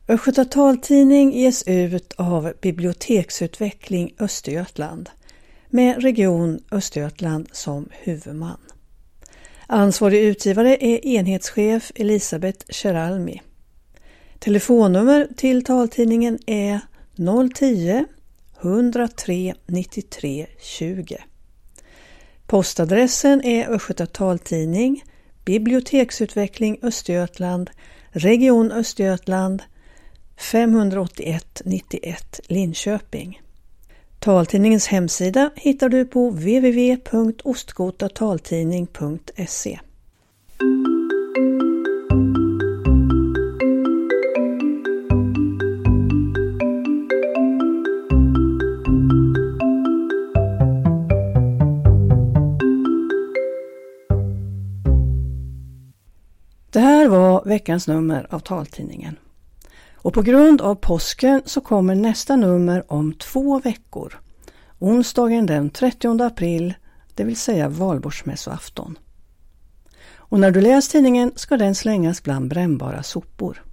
Östgöta taltidning ges ut av Biblioteksutveckling Östergötland med Region Östergötland som huvudman. Ansvarig utgivare är enhetschef Elisabeth Käralmi. Telefonnummer till taltidningen är 010 103 93 20. Postadressen är Östgöta taltidning, Biblioteksutveckling Östergötland, Region Östergötland, 581 91 Linköping. Taltidningens hemsida hittar du på www.ostgotataltidning.se. Det här var veckans nummer av taltidningen. Och på grund av påsken så kommer nästa nummer om 2 veckor. Onsdagen den 30 april, det vill säga valborgsmässoafton. Och när du läser tidningen ska den slängas bland brännbara sopor.